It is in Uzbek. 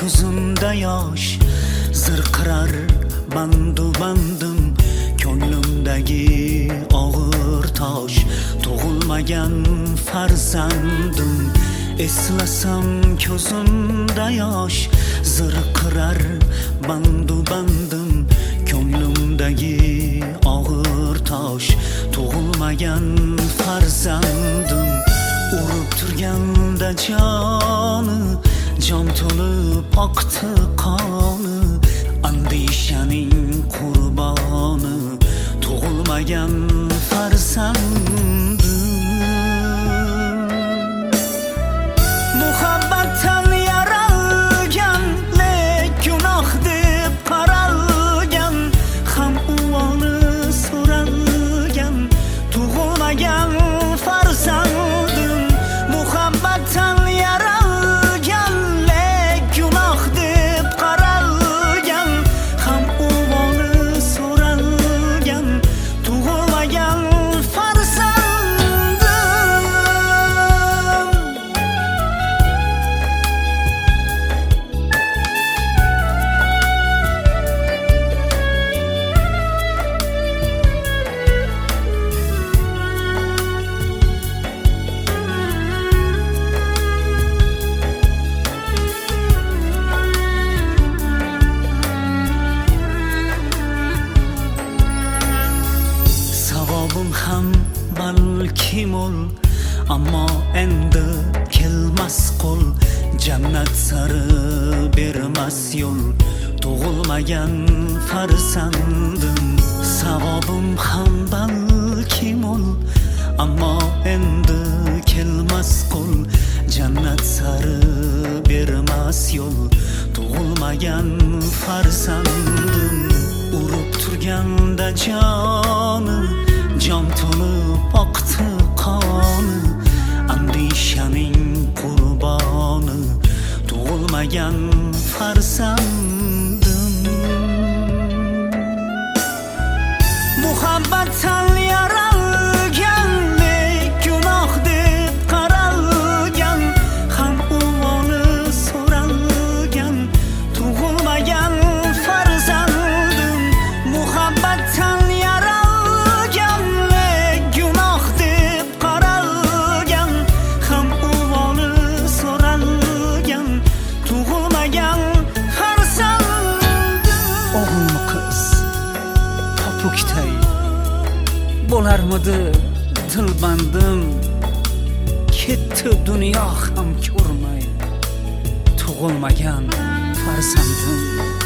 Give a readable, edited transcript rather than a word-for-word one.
ko'zimda yosh zirqirar bandu bandim, ko'nglimdagi og'ir tosh. Tug'ilmagan farzandim, eslasam ko'zimda yosh zirqirar bandu bandim, ko'nglimdagi og'ir tosh. Tug'ilmagan farzandim, urib turganda joni, jon to'lib oqdi qoni, andishaning qurboni. Tug'ilmagan farzandim, muhabbatdan yaralgan, lek gunoh deb qaralgan, ham uvoli so'ralgan. Tug'ilmagan farzandim, muhabbatdan yaralgan, lek gunoh deb qaralgan, ham uvoli so'ralgan. Tug'ilmagan farzandim. Savobim ham balki mo'l, ammo endi kelmas qo'l, jannat sari bermas yo'l. Tug'ilmagan farzandim, savobim ham balki mo'l, ammo endi kelmas qo'l, jannat sari bermas yo'l. Tug'ilmagan farzandim, urib turganda joni, jon to'lib oqdi qoni, andishaning qurboni. Tug'ilmagan farzandim, muhabbatdan yaralgan, lek gunoh deb qaralgan, ham uvoli so'ralgan. Tug'ilmagan farzandim, muhabbatdan yaralgan, lek gunoh deb qaralgan, ham uvoli so'ralgan. Tug'ilmagan farzandim. O'g'ilmi qiz popukday bo'larmidi dilbandim, ketdi dunyo ham ko'rmay. Tug'ilmagan farzandim.